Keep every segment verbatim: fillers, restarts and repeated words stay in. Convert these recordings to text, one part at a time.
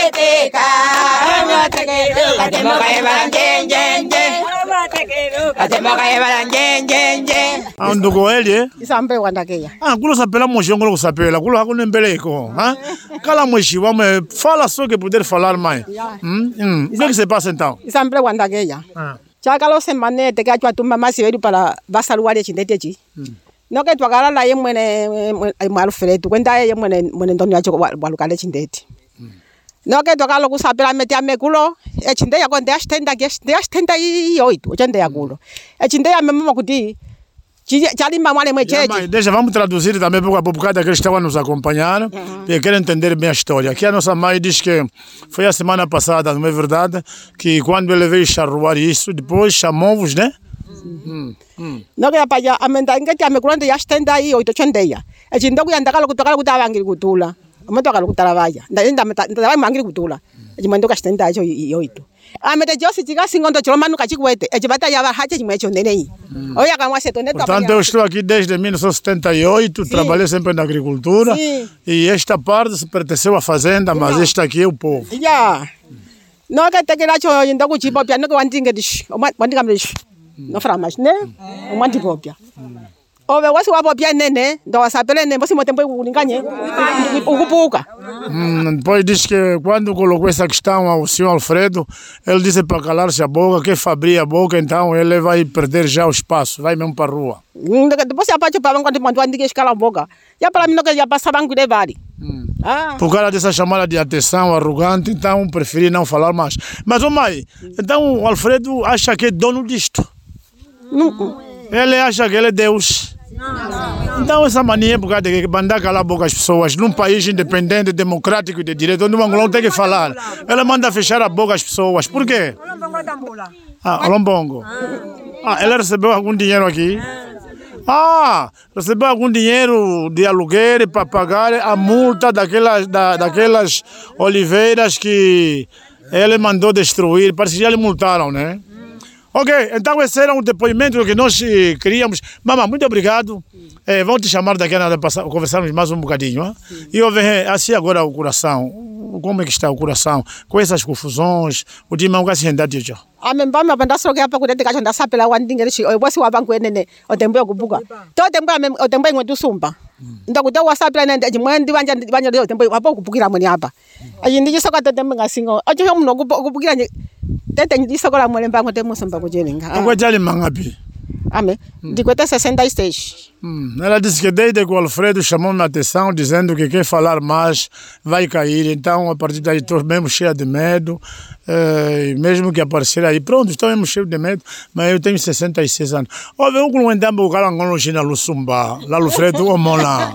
Ando com ele? Isambe wandakeya. Ah, kulo sapela mochongo lo sapela, kulo hakuna mbeleko, hein? Kala mochi, vamos, fala só que poder falar mais. Hum? Hum. O que é que se passa então? Isambe wandakeya. Ah. Chakalo semane te ka tuma masi vedu para basaluare chindeteji. No que twagala la yemwene Alfredo kwenda yemwene mwene ndoni yacho walukale chindeti. No que twagala kusapela meti amekulo e chinde yako nde ashtenda geste ashtenda yoito chinde yakulo. E chinde ya memo kuti Jali mamãe mãe cheia. Deixa, vamos traduzir também para o bocado que eles estavam nos acompanhando e querem entender bem a história. Aqui a nossa mãe diz que foi a semana passada, não é verdade, que quando ele veio charruar isso, depois chamou-vos, né? Não que a a menda que a me quando já estenda aí oito chendeia. A gente não anda calo calo da angri gutula. Mas toca calo da vaia. Daí ainda da vai angri gutula. A gente mandou que estenda aí oito. A meta Josi diga singondo choma no cachicuete. A gente vai já vai haja mecho neném. Olha como você tende. Portanto, eu estou aqui desde mil novecentos e setenta e oito, trabalhei sempre na agricultura. Sim. E esta parte pertenceu à fazenda, mas esta aqui é o povo. Já. Não que te que lá cho ainda com tipo piano que wantinga dish. O wantinga dish. Não fala mais, né? O wantinga pia. O ve wasi wapo pia nene, ndo wasapele nene, você motempo ulinganye, ukupuka. Depois diz que quando colocou essa questão ao senhor Alfredo, ele disse para calar-se a boca, que abrir a boca, então ele vai perder já o espaço, vai mesmo para a rua. Depois a parte para quando quando ande que escala a boca, já para mim não que já passa banco de vale. Por causa dessa chamada de atenção arrogante, então preferi não falar mais. Mas ô mãe, então o Alfredo acha que é dono disto? Não. Ele acha que ele é Deus. Então essa mania por causa de mandar calar a boca as pessoas num país independente, democrático e de direito, onde o Angolão tem que falar, ela manda fechar a boca as pessoas. Por quê? Ah, Olombongo. Ah, ela recebeu algum dinheiro aqui? Ah, recebeu algum dinheiro de aluguel para pagar a multa daquelas, da, daquelas oliveiras que ele mandou destruir. Parece que já lhe multaram, né? Ok, então esse era um depoimento que nós queríamos. Mamãe, muito obrigado. É, vamos te chamar daqui a nada para conversarmos mais um bocadinho. Hein? E eu vejo assim agora o coração. Como é que está o coração? Com essas confusões, o Dimão vai se render de hoje. A minha mãe vai dar só que a pouco de casa da sapela one thing ele eu vou se o banco nene o tempo eu buga. Todo tempo o tempo eu sumba. Então o teu sapela nene de mãe de banja de banja o tempo a pouco bugira mani apa. A gente diz só que tempo assim o hoje eu não bugira tem disso agora mulher banco tem moção para cojeninga. O que já lhe mangapi? Amém. De quanto sessenta e seis. Hum, ela disse que desde que o Alfredo chamou minha atenção, dizendo que quem falar mais vai cair. Então, a partir daí, estou mesmo cheia de medo. É, mesmo que aparecer aí, pronto, estou mesmo cheio de medo. Mas eu tenho sessenta e seis anos. Houve um que não entende o cara não china Lussumba, lá Alfredo, o Mola.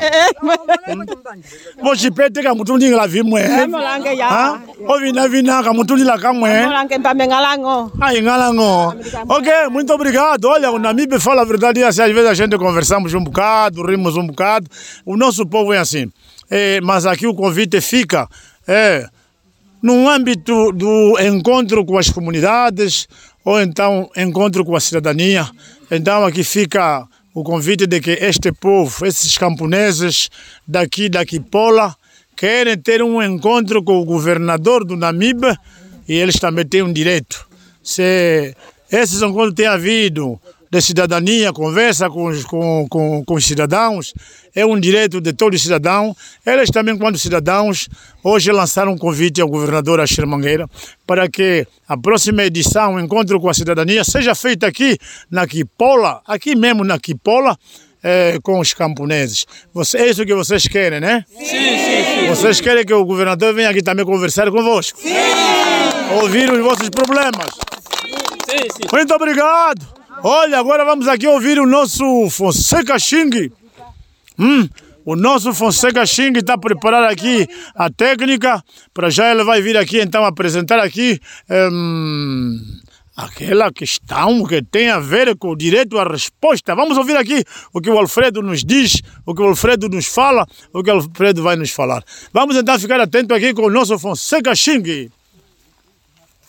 Você pede que a mutundi lá vi moe. Ouvi na vina que a mutundi lá cá moe. Ah, engalango. Ok, muito obrigado. Olha, o Namibe fala a verdade, assim, às vezes a gente conversamos um bocado, rimos um bocado. O nosso povo é assim. É, mas aqui o convite fica é, no âmbito do encontro com as comunidades ou então encontro com a cidadania. Então aqui fica o convite de que este povo, esses camponeses daqui da Quipola, querem ter um encontro com o governador do Namibe e eles também têm um direito. Se esses encontros têm havido de cidadania, conversa com os, com, com, com os cidadãos, é um direito de todo cidadão. Eles também, quando cidadãos, hoje lançaram um convite ao governador Achille Mangueira para que a próxima edição, o Encontro com a Cidadania, seja feita aqui na Quipola, aqui mesmo na Quipola, é, com os camponeses. Você, é isso que vocês querem, né? Sim, sim, sim. Vocês querem que o governador venha aqui também conversar convosco? Sim! Ouvir os vossos problemas? Sim, sim. Muito obrigado! Olha, agora vamos aqui ouvir o nosso Fonseca Xing. Hum, o nosso Fonseca Xing está preparando aqui a técnica. Para já ele vai vir aqui então apresentar aqui hum, aquela questão que tem a ver com o direito à resposta. Vamos ouvir aqui o que o Alfredo nos diz, o que o Alfredo nos fala, o que o Alfredo vai nos falar. Vamos então ficar atento aqui com o nosso Fonseca Xing.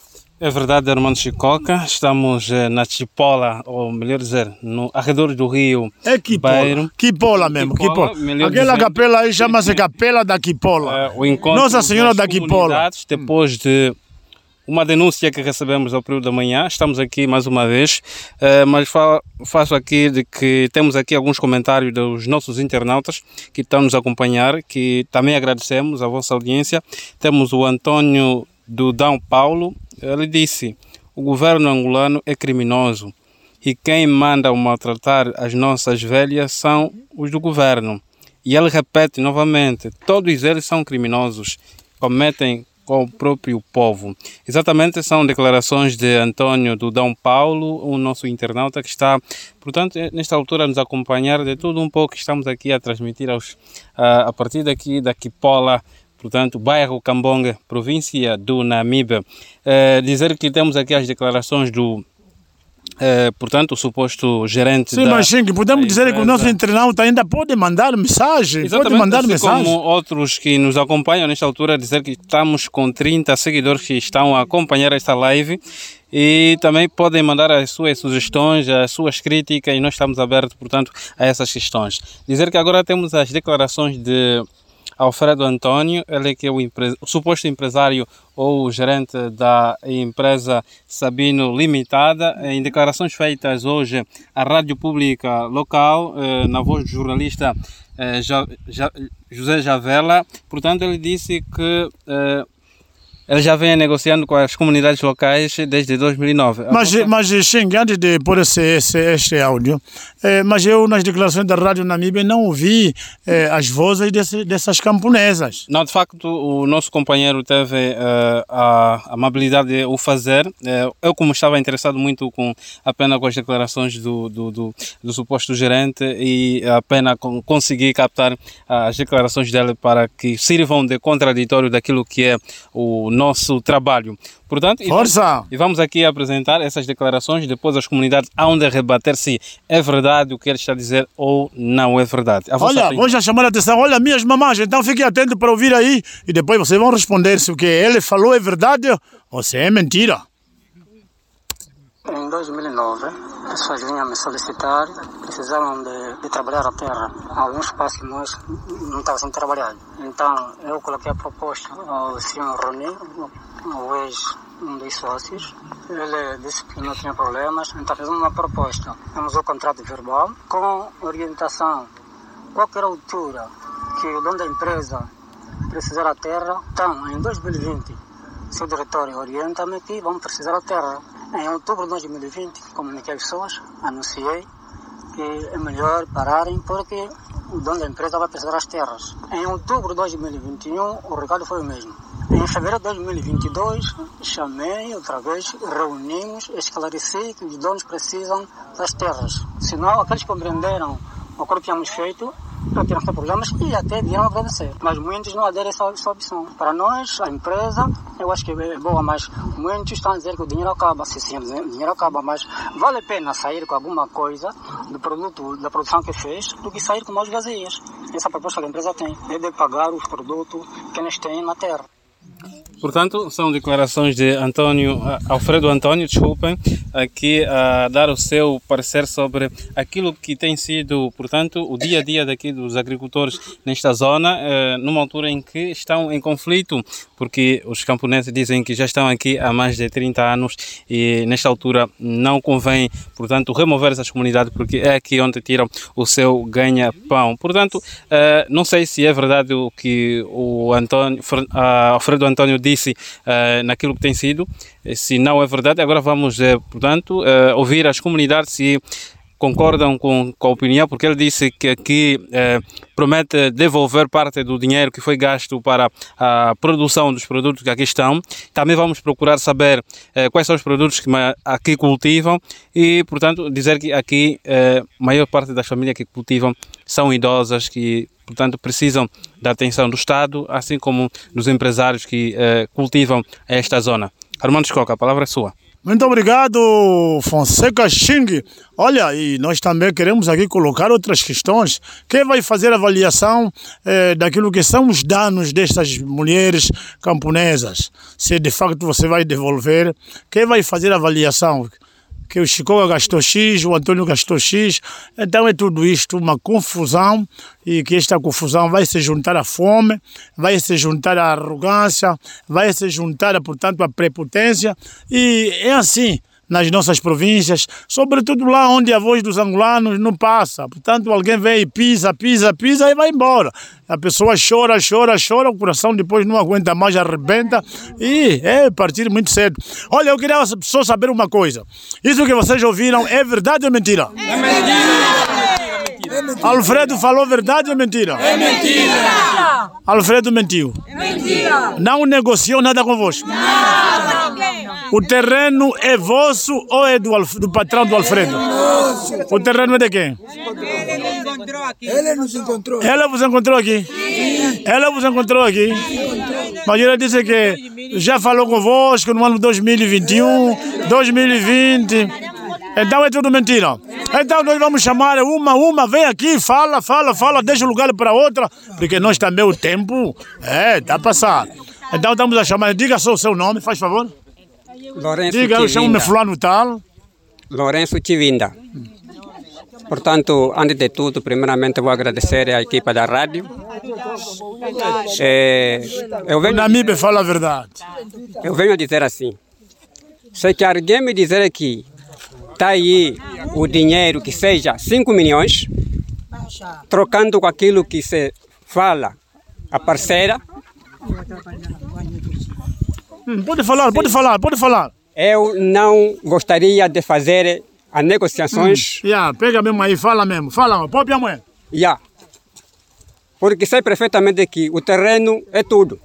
É verdade, Armando Chicoca. Estamos eh, na Chipola, ou melhor dizer, no arredor do rio É Quipola. Beiro. Quipola mesmo, Quipola, Quipola. melhor Aquela dizendo. capela aí chama-se Capela da Quipola. Eh, o encontro Nossa Senhora das da Quipola. comunidades, depois de uma denúncia que recebemos ao período da manhã. Estamos aqui mais uma vez, eh, mas fa faço aqui de que temos aqui alguns comentários dos nossos internautas que estão nos a acompanhar, que também agradecemos a vossa audiência. Temos o Antônio do Dão Paulo. Ele disse: o governo angolano é criminoso e quem manda maltratar as nossas velhas são os do governo. E ele repete novamente: todos eles são criminosos, cometem com o próprio povo. Exatamente, são declarações de Antônio do Dão Paulo, o nosso internauta que está, portanto, nesta altura a nos acompanhar de tudo um pouco que estamos aqui a transmitir aos, a, a partir daqui da Quipola, portanto, bairro Cambonga, província do Namibe. É, dizer que temos aqui as declarações do É, portanto, o suposto gerente Sim, da mas sim, podemos dizer empresa. que o nosso internauta ainda pode mandar mensagem. Exatamente, pode mandar assim mensagem. como outros que nos acompanham nesta altura, dizer que estamos com trinta seguidores que estão a acompanhar esta live e também podem mandar as suas sugestões, as suas críticas, e nós estamos abertos, portanto, a essas questões. Dizer que agora temos as declarações de Alfredo Antônio, ele que é o, empre... o suposto empresário ou gerente da empresa Sabino Limitada, em declarações feitas hoje à rádio pública local, eh, na voz do jornalista eh, ja... Ja... José Javela. Portanto, ele disse que eh, ele já vem negociando com as comunidades locais desde dois mil e nove. Mas, mas Xing, antes de pôr esse, esse, este áudio, eh, mas eu nas declarações da Rádio Namibe não ouvi eh, as vozes desse, dessas camponesas. Não, de facto, o nosso companheiro teve uh, a amabilidade de o fazer. Uh, eu, como estava interessado muito com apenas com as declarações do, do, do, do suposto gerente e apenas com, consegui captar as declarações dele para que sirvam de contraditório daquilo que é o nosso trabalho. Portanto, Força! E vamos, e vamos aqui apresentar essas declarações, depois as comunidades hão de rebater se é verdade o que ele está a dizer ou não é verdade. A Olha, vou já chamar a atenção. Olha, minhas mamães, então fiquem atentos para ouvir aí e depois vocês vão responder se o que ele falou é verdade ou se é mentira. Em dois mil e nove, as pessoas vinham me solicitar, precisavam de, de trabalhar a terra. Algum espaço que nós não estávamos sem trabalhar. Então, eu coloquei a proposta ao senhor Roni, o ex, um dos sócios. Ele disse que não tinha problemas, então fizemos uma proposta. Temos o contrato verbal com orientação. Qualquer altura que o dono da empresa precisar da terra, então, em dois mil e vinte, seu diretor orienta-me que vamos precisar da terra. Em outubro de dois mil e vinte, comuniquei às pessoas, anunciei que é melhor pararem porque o dono da empresa vai precisar das terras. Em outubro de dois mil e vinte e um, o recado foi o mesmo. Em fevereiro de dois mil e vinte e dois, chamei outra vez, reunimos, esclareci que os donos precisam das terras. Senão, aqueles que compreenderam o acordo que tínhamos feito, não tinham problemas e até vieram agradecer. Mas muitos não aderem a essa, essa opção. Para nós, a empresa, eu acho que é boa, mas muitos estão a dizer que o dinheiro acaba. Sim, sim, o dinheiro acaba, mas vale a pena sair com alguma coisa do produto, da produção que fez, do que sair com mãos vazias. Essa proposta que a empresa tem é de pagar os produtos que eles têm na terra. Portanto, são declarações de Antônio, Alfredo Antônio, desculpem, aqui a dar o seu parecer sobre aquilo que tem sido, portanto, o dia a dia daqui dos agricultores nesta zona, numa altura em que estão em conflito, porque os camponeses dizem que já estão aqui há mais de trinta anos e nesta altura não convém, portanto, remover essas comunidades porque é aqui onde tiram o seu ganha-pão. Portanto, não sei se é verdade o que o Antônio, Alfredo Antônio disse uh, naquilo que tem sido, se não é verdade. Agora vamos, uh, portanto, uh, ouvir as comunidades se concordam com, com a opinião, porque ele disse que aqui uh, promete devolver parte do dinheiro que foi gasto para a produção dos produtos que aqui estão. Também vamos procurar saber uh, quais são os produtos que aqui cultivam e, portanto, dizer que aqui a uh, maior parte das famílias que cultivam são idosas, que portanto, precisam da atenção do Estado, assim como dos empresários que eh, cultivam esta zona. Armando Chicoca, a palavra é sua. Muito obrigado, Fonseca Xing. Olha, e nós também queremos aqui colocar outras questões. Quem vai fazer a avaliação eh, daquilo que são os danos destas mulheres camponesas? Se de facto você vai devolver, quem vai fazer a avaliação? Que o Chico gastou X, o Antônio gastou X. Então é tudo isto, uma confusão, e que esta confusão vai se juntar à fome, vai se juntar à arrogância, vai se juntar, portanto, à prepotência, e é assim nas nossas províncias, sobretudo lá onde a voz dos angolanos não passa. Portanto, alguém vem e pisa, pisa, pisa e vai embora. A pessoa chora, chora, chora, o coração depois não aguenta mais, arrebenta e é partir muito cedo. Olha, eu queria só saber uma coisa. Isso que vocês ouviram é verdade ou mentira? É mentira! É mentira. Alfredo falou verdade ou mentira? É mentira! Alfredo mentiu. É mentira! Não negociou nada convosco? Não! O terreno é vosso ou é do, Alf, do patrão do Alfredo? O terreno é de quem? Ele nos encontrou aqui. Ele nos encontrou. Ela vos encontrou aqui? Sim. Ela vos encontrou aqui? Sim. Mas ela disse que já falou convosco no ano dois mil e vinte e um, dois mil e vinte. Então é tudo mentira. Então nós vamos chamar uma, uma, vem aqui, fala, fala, fala, deixa o lugar para outra, porque nós também o tempo é, está a passar. Então estamos a chamar, diga só o seu nome, faz favor. Lourenço Diga, eu chamo-me fulano tal. Lourenço Tivinda. Portanto, antes de tudo, primeiramente vou agradecer à equipa da rádio. É, eu venho, Namibe fala a verdade. Eu venho a dizer assim, se que alguém me dizer que está aí o dinheiro que seja cinco milhões, trocando com aquilo que se fala a parceira, Hum, pode falar, pode Sim. falar, pode falar. Eu não gostaria de fazer as negociações. Hum, yeah, pega mesmo aí, fala mesmo, fala, própria mãe. Yeah. Porque sei perfeitamente que o terreno é tudo.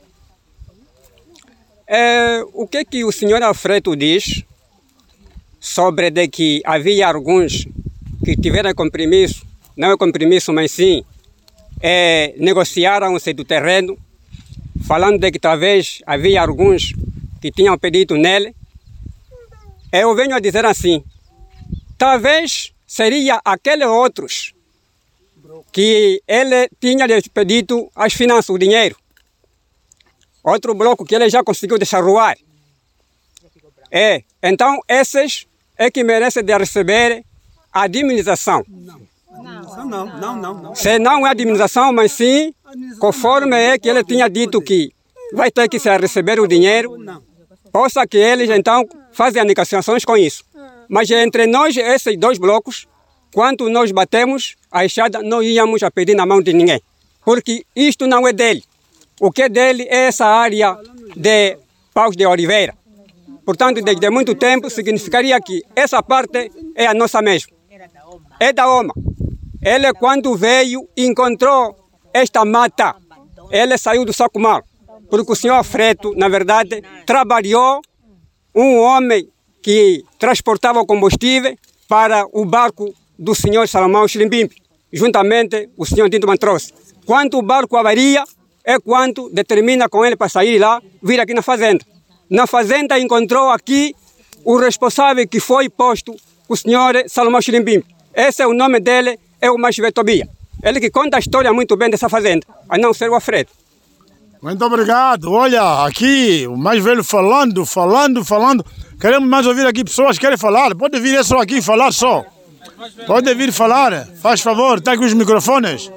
É, o que que o senhor Alfredo diz sobre de que havia alguns que tiveram compromisso, não é compromisso, mas sim, é, negociaram-se do terreno, falando de que talvez havia alguns que tinham pedido nele. Eu venho a dizer assim, talvez seria aqueles outros que ele tinha lhes pedido as finanças, o dinheiro. Outro bloco que ele já conseguiu desarruar. É, então esses é que merecem de receber a indemnização. Não, não, não, não, não. Se não é a indemnização, mas sim, conforme é que ele tinha dito que vai ter que se receber o dinheiro, possa que eles então fazem as negociações com isso. Mas entre nós, esses dois blocos, quando nós batemos a enxada, não íamos a pedir na mão de ninguém. Porque isto não é dele. O que é dele é essa área de Paus de Oliveira. Portanto, desde muito tempo, significaria que essa parte é a nossa mesmo. É da OMA. Ele, quando veio, encontrou esta mata. Ele saiu do Sacomar. Porque o senhor Alfredo, na verdade, trabalhou um homem que transportava o combustível para o barco do senhor Salomão Xilimbimbi. Juntamente, o senhor Dinto trouxe. Quando o barco avaria, é quando determina com ele para sair lá, vir aqui na fazenda. Na fazenda encontrou aqui o responsável que foi posto, o senhor Salomão Xilimbimbi. Esse é o nome dele, é o Machivê Tobia. Ele que conta a história muito bem dessa fazenda, a não ser o Alfredo. Muito obrigado. Olha, aqui o mais velho falando, falando, falando. Queremos mais ouvir aqui pessoas que querem falar. Pode vir só aqui falar só. Pode vir falar. Faz favor, está aqui os microfones.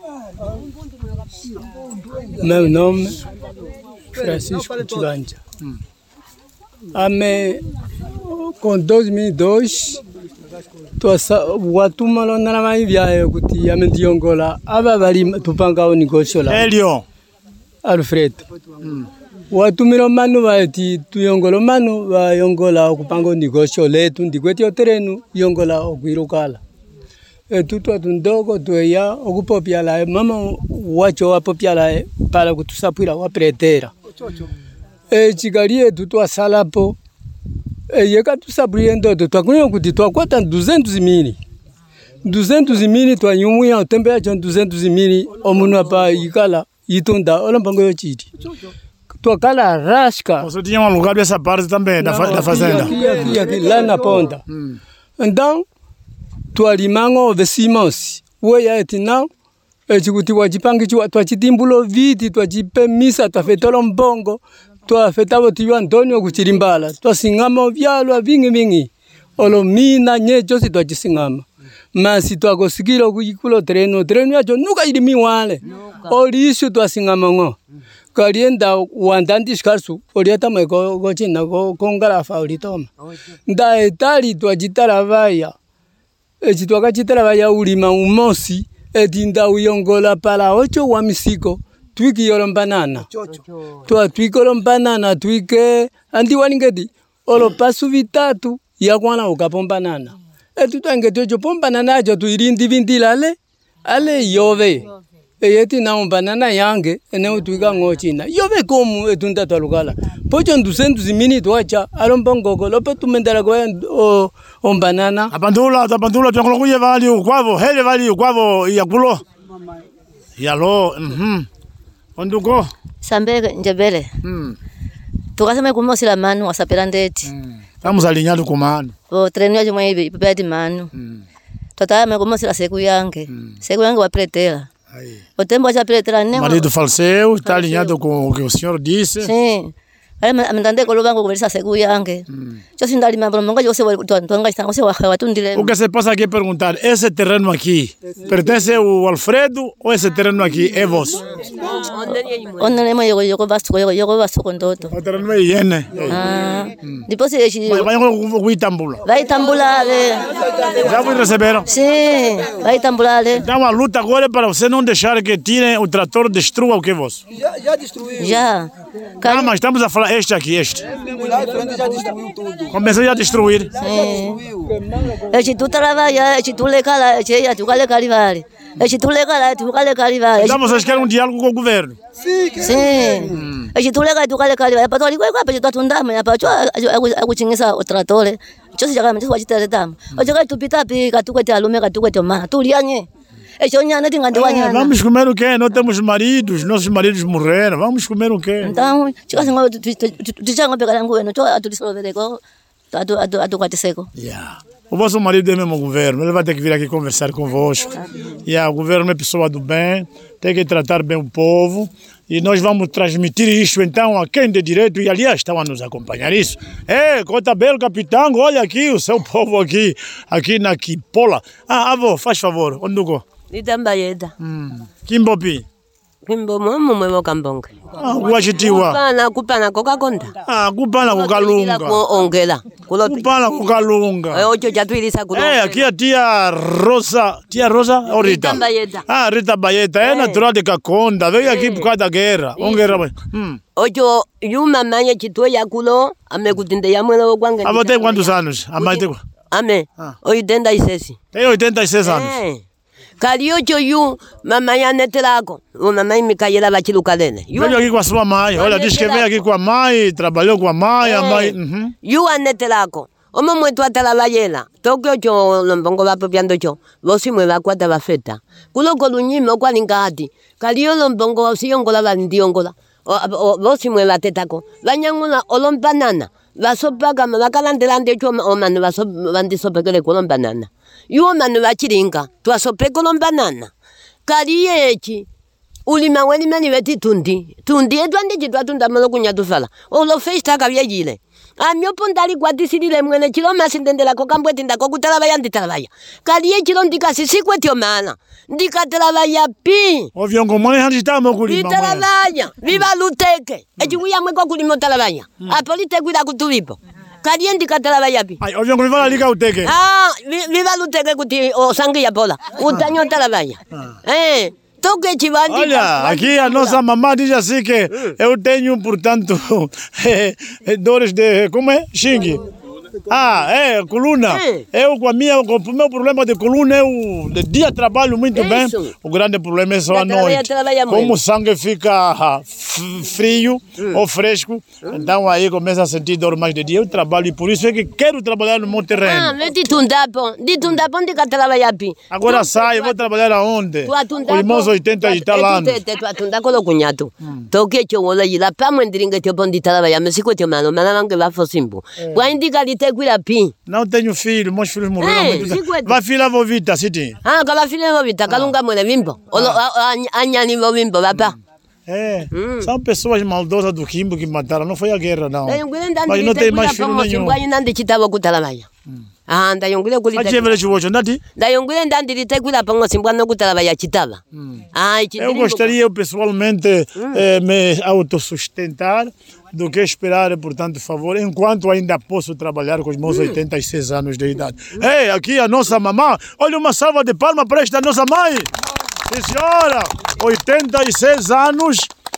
Meu nome é Francisco Tilanja. Hum. Ame, com dois mil e dois, o atuma não era mais viagem que a mente Angola. Aba bali tupanga o negócio lá. Hélio. Alfredo. Hum. O atuma mano vai ti tu Angola mano vai Angola ocupando o negócio leto, ndiguete o terreno Angola oguirokala. E tudo a tundogo tu ia ocupa piala mama wacho a piala para que tu sapira a pretera. E chigaria tudo a sala po. E chega tu sabriendo tu tu conhece que tu quanto duzentos mil. duzentos mil tu aí um ano também já duzentos mil o mundo para igala itunda olha bango chiti. tua cala rasca. Você tinha um lugar dessa parte também, da, fa da fazenda? Aqui, aqui, aqui, lá na ponta. Hum. Então, tua limango vesimos. Oi, é não. É tipo, tu vai pangue, tu vai te timbulo viti, tu vai te permissa, tu vai feito um bongo, tu vai feito o tio Antônio Cuchirimbala, tu vai singama o vialo, vingi vingi. Olo mina nyejo si tu vai singama. Mas se tu vai conseguir o cuiculo treino, treino já nunca irá me wale. Ori isso tu vai singama ngo. Karienda o andante escasso, orienta me go go china go com garafa oritoma. Da etali tu vai trabalhar. E se tu vai trabalhar ulima umosi. Edinda uyongola para ocho wa misiko twiki yolom banana twa twiki yolom banana twike andi waningedi olo pasu vitatu ya kwana ukapom banana etu tange tojo pom banana jo tu irindi vindila ale ale yove eyeti na um banana yange ene utwika ngochina yove komu etunda twalukala pocho ndusendu zimini twacha alombongoko lope tumendala kwa o um banana abandula abandula twakola kuye vali ukwavo hele vali ukwavo yakulo yalo mhm onduko sambele njebele mm tukasema kumosila manu wasapela ndeti mm tamuzalinyatu kumanu o trenu yaje mwe ibi pepeti manu mm totama kumosila seku yange mm. seku yange wapretela aí o tempo já pretera nem marido faleceu está alinhado com o que o senhor disse sim aí me entende que lo banco conversa seku yange eu sinto ali mas monga eu sei tonga está você vai tundile o que se passa aqui é perguntar esse terreno aqui pertence ao Alfredo ou esse terreno aqui é vosso onde nem eu eu gosto eu eu gosto com todo o terreno é yene ah depois ele vai vai Itambula vai Itambula já vos receberam sim vai Itambula então a luta agora é para você não deixar que tire o trator destrua o que é vosso já já destruiu já ah mas estamos a falar este aqui este lá em frente já destruiu tudo começou a destruir sim este tu trabalha este tu lecala este já tu cale calivare este tu lecala tu cale calivare então vocês querem um diálogo com o governo sim sim este tu lecala tu cale calivare para ali kwa para tu tundama para tu akuchingisa o trator chose jakama tu wachitele tama ojoka tu pita pika tu kwete alume ka tu kwete ma tu lianye É, vamos comer o quê? Não temos maridos, nossos maridos morreram. Vamos comer o quê? Então, tu já não pegaram governo, tu a tu dissolver ego, a tu a tu a tu quate seco. Yeah. O vosso marido é mesmo o governo, ele vai ter que vir aqui conversar convosco. Yeah, o governo é pessoa do bem, tem que tratar bem o povo. E nós vamos transmitir isso então a quem de direito, e aliás estão a nos acompanhar isso. É, Cotabelo, capitão, olha aqui o seu povo aqui, aqui na Kipola. Ah, avô, faz favor, onde tu go? Itambayeda. Hum. Kimbopi? Kimbo mumu mwemo kambonga. Ah, wachitiwa. Kupana kupana kokakonda. Ah, kupana kukalunga. Ongela. Kupana kukalunga. Eh, ocho jatuilisa kulo. Eh, aqui a tia Rosa, tia Rosa ou Rita? Rita Bayeta. Ah, Rita Bayeta, é natural de Kakonda, veio aqui por causa da guerra. Ongera. Hum. Ocho yuma manya chitwe yakulo amekutinde yamwela okwanga. Abo tem quantos anos? A mãe tem? Ame. oitenta e seis. Tem oitenta e seis anos. Eh. Cariocho yu mama ya netelako o mama Micaela Bachilucalene veio aqui com a sua mãe, olha, diz que veio aqui com a mãe, trabalhou com a mãe, a mãe uhum. Yu a netelako o mamãe tu atela bayela tokyo cho lombongo va propiando cho vosi mueva kwata bafeta kulo kolunyimo kwa lingati kalio lombongo osiyongola bandiongola o vosi mueva tetako banyangula olombanana vasopaga vakalandelande cho o manu vaso vandisopekele kolombanana Yo manu vachiringa twasope kolombanana kali yechi ulima weni mani veti tundi tundi edwande chitwa tunda malo kunyatufala olo festa kavyajile amyo pondali kwatisilile mwene chilo masindendela kokambweti ndako kutalabaya nditalabaya kali yechi lo ndikasisikweti tio mana ndikatalabaya pi ovyongo mwane handitamo kulima nditalabaya viva luteke echiwiya mweko kulima talabaya apolite kwida kutulipo Kalienti katala yapi. Ai, ovyo ngolivala lika uteke. Ah, viva luteke kuti o sangi ya bola. Utanyo talabaya. Eh, toque chivandi. Olha, aqui a nossa mamã diz assim que eu tenho, portanto, dores de, como é? Xingue. Ah, é, coluna. É. Eu com a minha, com o meu problema de coluna, eu de dia trabalho muito Isso. bem. O grande problema é só a noite. Como o sangue fica frio hum. ou fresco, hum. então aí começa a sentir dor mais de dia. Eu trabalho e por isso é que quero trabalhar no meu terreno. Ah, mas de tundapão, de tundapão de trabalhar bem. Agora sai, vou trabalhar aonde? Com irmãos oitenta e tal anos. Tu atunda com o cunhado. Toque que eu olho lá para mandringa que eu bom de trabalhar, mas se que eu mano, mas não que vai fazer simbo. Quando diga de ter cuida pim. Não tenho filho, meus filhos morreram muito. Vai filha vovita, se tem. Ah, aquela filha vovita, calunga mulher vimbo. Olo anhani vimbo, papá. É, hum. são pessoas maldosas do Quimbo que mataram, não foi a guerra não. Mas não tem mais filho nenhum. Ah, da yongule kuli. Aje vele chiwocho ndati? Da yongule ndandi de tegula pango simbwana kutala ya chitava. Ah, eu gostaria pessoalmente hum. eh, me autossustentar do que esperar, portanto, favor, enquanto ainda posso trabalhar com os meus hum. oitenta e seis anos de idade. Hum. Ei, aqui a nossa mamã, olha uma salva de palmas para esta nossa mãe. Sim, senhora, oitenta e seis anos.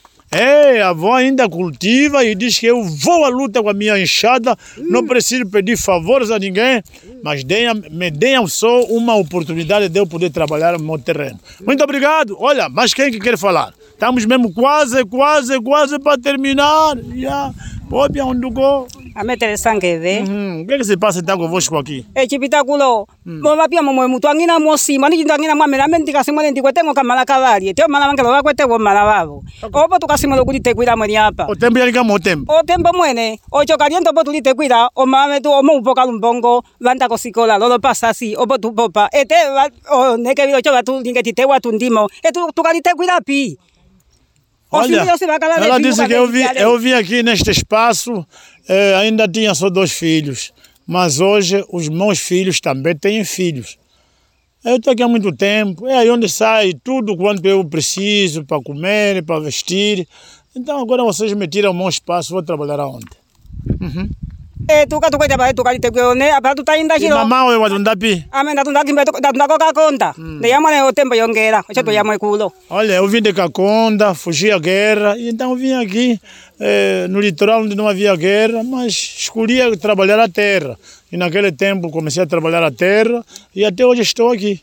É, a avó ainda cultiva e diz que eu vou à luta com a minha enxada, hum. não preciso pedir favores a ninguém, mas deem, me deem só uma oportunidade de eu poder trabalhar no meu terreno. Muito obrigado. Olha, mas quem que quer falar? Estamos mesmo quase, quase, quase para terminar. Já. Pode onde go? A meter sangue de. O que é que se passa então convosco aqui? É chipitaculo. Mama pia mamo mutu angina mosi, mani angina mama na mente kasi mane ndiko tengo kamala kavari. Teo mala mangelo wa kwete go mala babo. Opo tu kasi mo kudi te cuida mani apa. O tempo ya mo tempo. O tempo mwene. O chocaliento po tu te cuida. O mama tu o mo poca lumbongo, landa cosicola, lo pasa así. Opo tu popa. Ete o ne que vido choga tu ningeti te wa tundimo. E tu tu te cuida pi. Olha, ela disse que eu vi, eu vi aqui neste espaço, eh, ainda tinha só dois filhos, mas hoje os meus filhos também têm filhos. Eu estou aqui há muito tempo, é aí onde sai tudo quanto eu preciso para comer, para vestir. Então agora vocês me tiram o meu espaço, vou trabalhar aonde? Uhum. Eh, tu ka tu ka jaba tu ka te ko ne apa tu ta inda jiro. Mama we wa tundapi. Ame na tunda kimbe da tunda ko ka conta. De yama ne o tempo yongera, o chato yama culo. Olha, eu vim de Caconda, fugi a guerra e então vim aqui eh, no litoral onde não havia guerra, mas escolhi trabalhar a terra. E naquele tempo comecei a trabalhar a terra e até hoje estou aqui.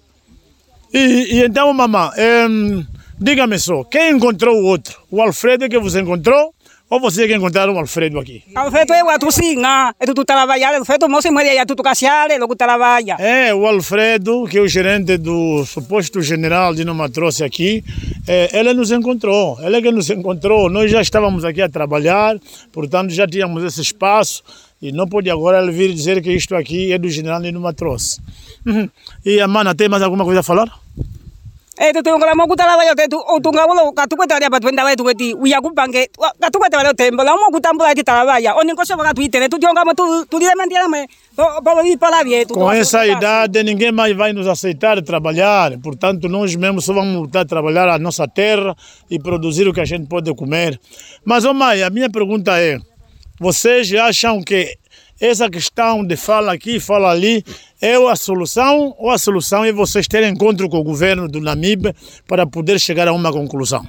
E, e então, mamãe, eh, diga-me só, quem encontrou o outro? O Alfredo que você encontrou? Ou você que encontraram o Alfredo aqui? Alfredo é o atucinha, é tu trabalhar, Alfredo moço mulher é tu caciare, logo trabalha. É, o Alfredo, que é o gerente do suposto general de Numa trouxe aqui, é, ele nos encontrou, ele que nos encontrou, nós já estávamos aqui a trabalhar, portanto já tínhamos esse espaço, e não pode agora ele vir dizer que isto aqui é do general de Numa trouxe. Uhum. E a mana, tem mais alguma coisa a falar? Eh tu tu ngala mo kutala ba yo tu o tu ngalo ka tu kweta ya ba twenda ba tu kweti uya kupange ka tu kweta ba yo tembo la mo kutambula ti tala ba ya oni ko soba ka tu itene tu jonga mo tu tu dire mentira me ba ir para lá tu. Com essa idade ninguém mais vai nos aceitar trabalhar, portanto nós mesmos só vamos lutar trabalhar a nossa terra e produzir o que a gente pode comer. Mas ô mãe, a minha pergunta é, vocês acham que essa questão de fala aqui, fala ali, é a solução ou a solução é vocês terem encontro com o governo do Namíbia para poder chegar a uma conclusão?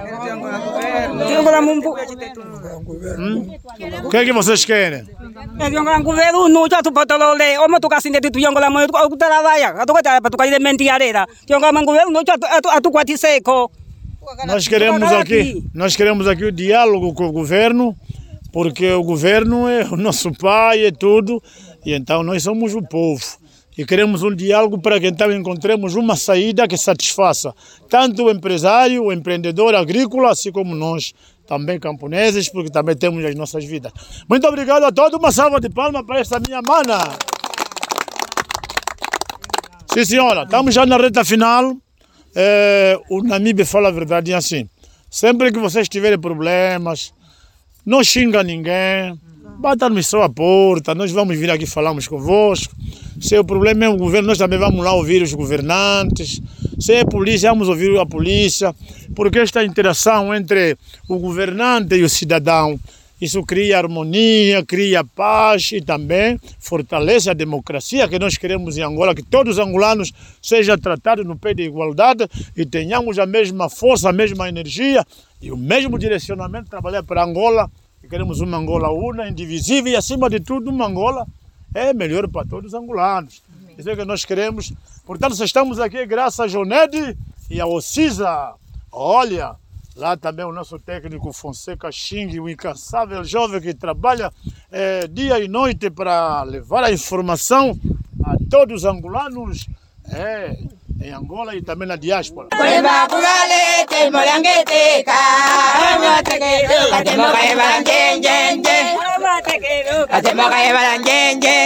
Hum? O que é que vocês querem? Nós queremos aqui, nós queremos aqui o diálogo com o governo, porque o governo é o nosso pai, é tudo, e então nós somos o povo. E queremos um diálogo para que então encontremos uma saída que satisfaça tanto o empresário, o empreendedor agrícola, assim como nós, também camponeses, porque também temos as nossas vidas. Muito obrigado a todos, uma salva de palmas para esta minha mana. Sim, senhora, estamos já na reta final. É, o Namíbia fala a verdade assim, sempre que vocês tiverem problemas, não xinga ninguém, bata-nos só a porta, nós vamos vir aqui falamos convosco. Se o problema é o governo, nós também vamos lá ouvir os governantes. Se é polícia, vamos ouvir a polícia, porque esta interação entre o governante e o cidadão, isso cria harmonia, cria paz e também fortalece a democracia que nós queremos em Angola, que todos os angolanos sejam tratados no pé de igualdade e tenhamos a mesma força, a mesma energia e o mesmo direcionamento, trabalhar para Angola. Queremos uma Angola una, indivisível e, acima de tudo, uma Angola é melhor para todos os angolanos. Isso é o que nós queremos. Portanto, estamos aqui graças ao Ned e ao Cisa. Olha, lá também o nosso técnico Fonseca Xing, o incansável jovem que trabalha é, dia e noite para levar a informação a todos os angolanos é, em Angola e também na diáspora. Hacemos que vayan, yen, yen, yen.